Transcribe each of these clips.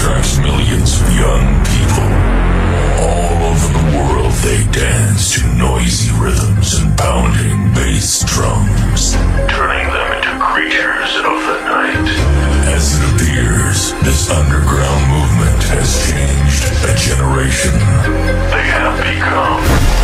attracts millions of young people. All over the world they dance to noisy rhythms and pounding bass drums, turning them into creatures of the night. As it appears, this underground movement has changed a generation. They have become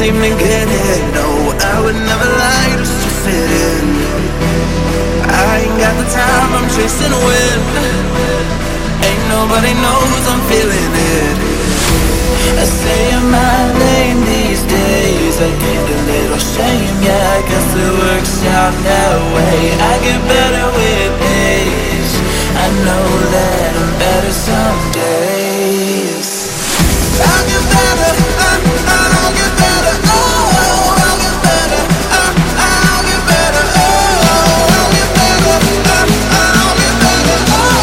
seem to get it. No, I would never lie just to fit in. I ain't got the time, I'm chasing wind. Ain't nobody knows I'm feeling it. I stay in my lane these days. I gained a little shame, yeah, I guess it works out that way. I get better with age. I know that I'm better some days. I'll get better, I'll get better, oh, I'll get better, I'll get better, oh, I'll get better, I'll get better,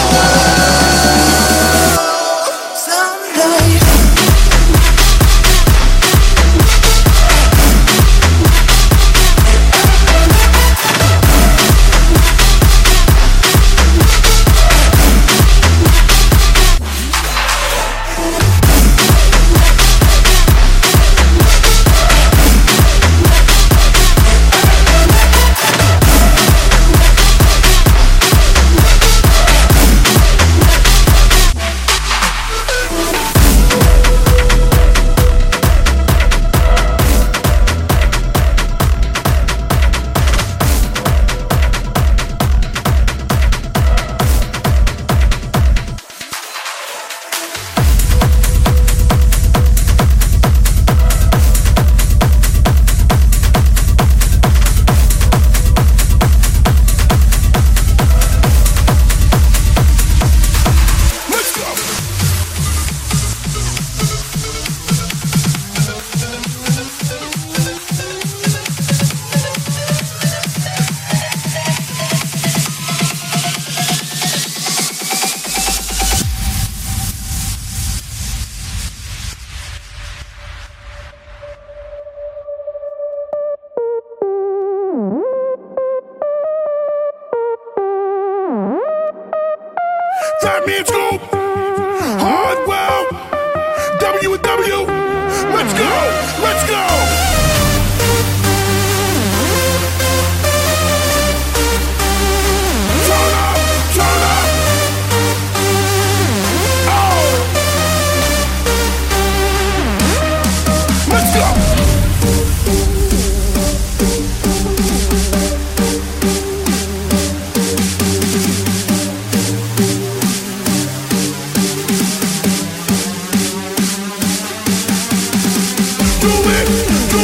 oh, someday. Time means go. Hardwell. W and W. Let's go. Let's go. Turn up. Turn up. Oh. Let's go. Do it.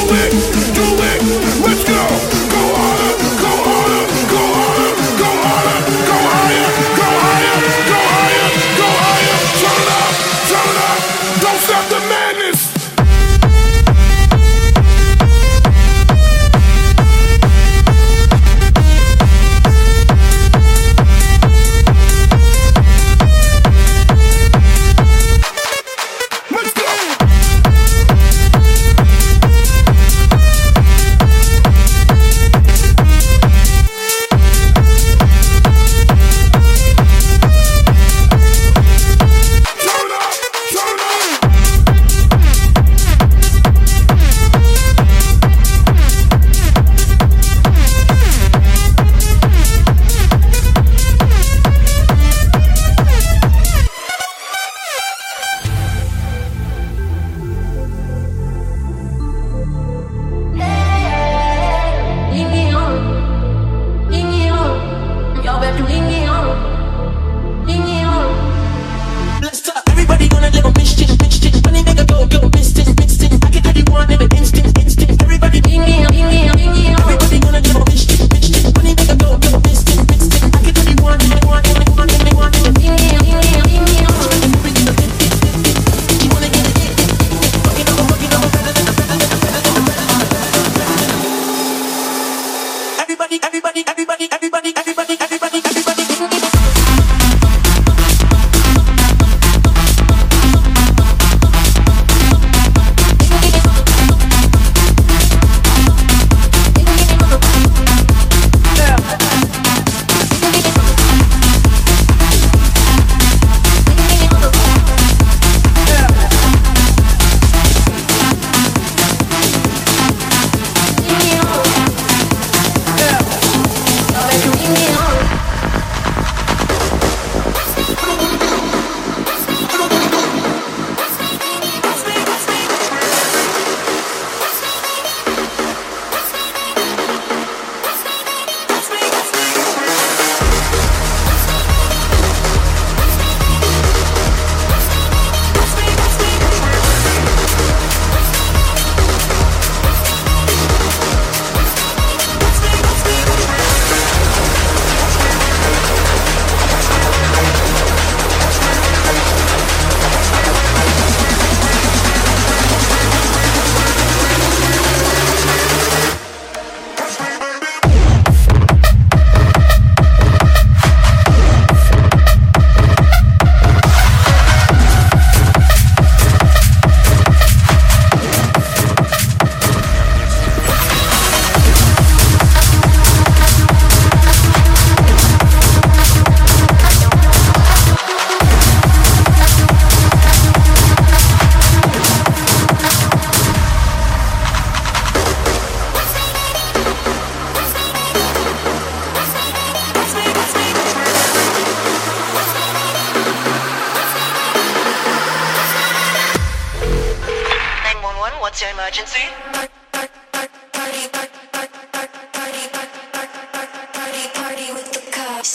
emergency? Party with the cops.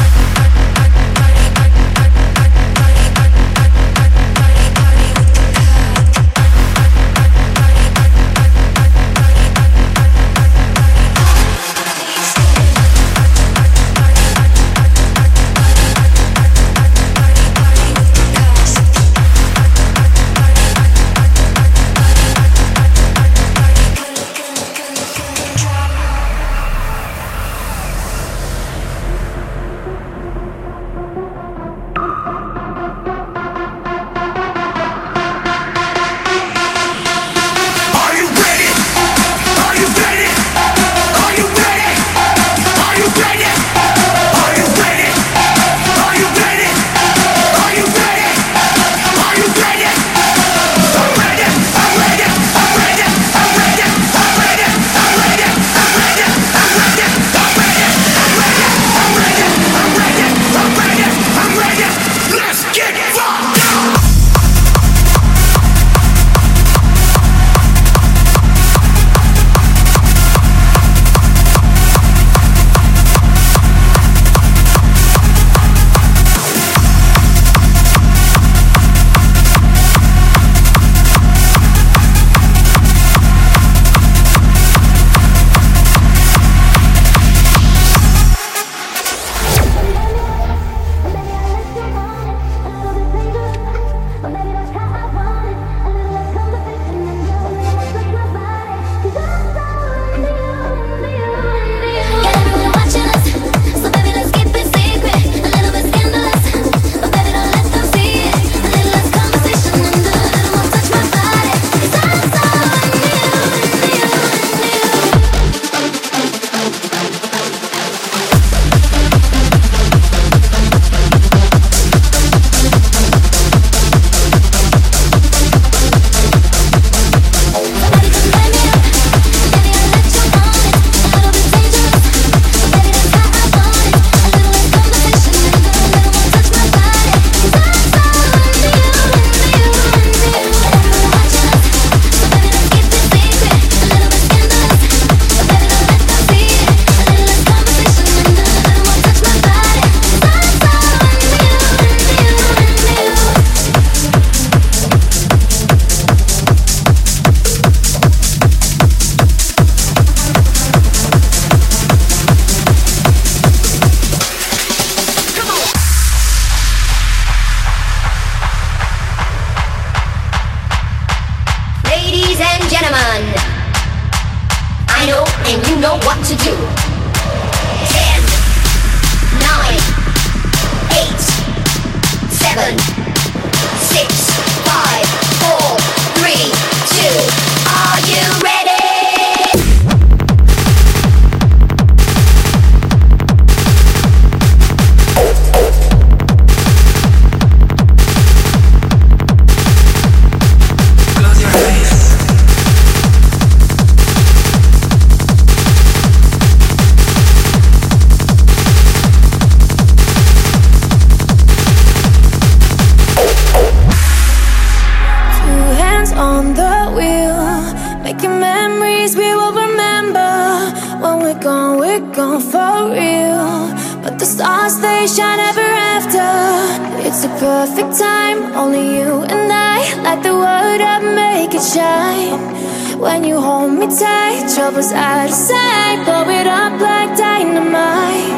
Troubles out of sight, blow it up like dynamite.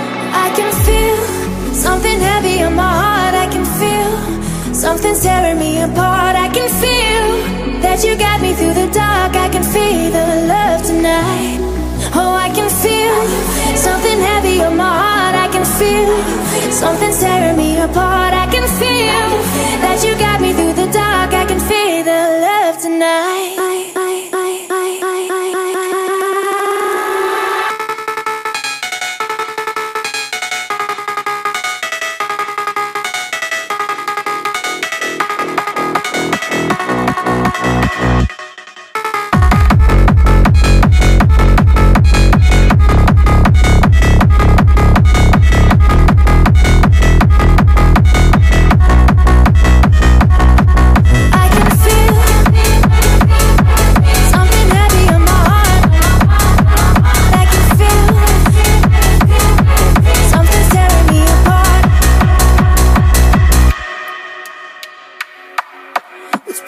I can feel something heavy on my heart. I can feel something tearing me apart. I can feel that you got me through the dark. I can feel the love tonight. Oh, I can feel something heavy on my heart. I can feel something tearing me apart. I can feel that you got me through the dark. I can feel the love tonight.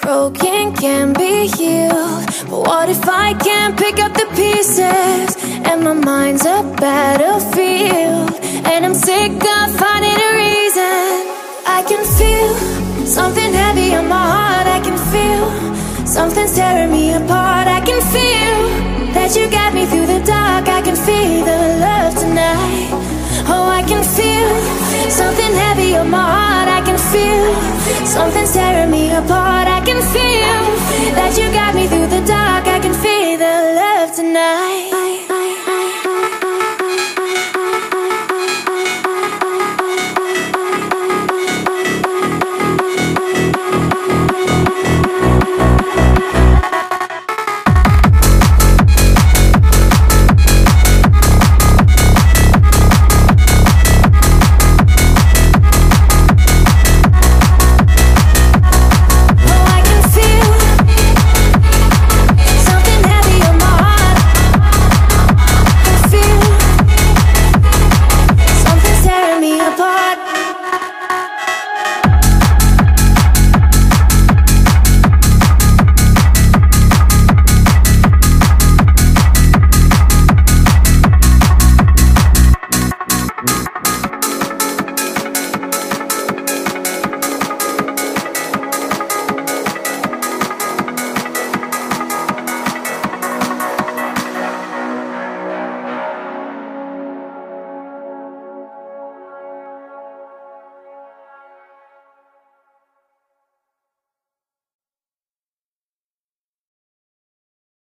broken can be healed. But what if I can't pick up the pieces? And my mind's a battlefield, and I'm sick of finding a reason. I can feel something heavy on my heart. I can feel something's tearing me apart. I can feel that you got me through the dark. I can feel the love tonight. Oh, I can feel something heavy on my heart. I can feel something's tearing me apart. I can feel that you got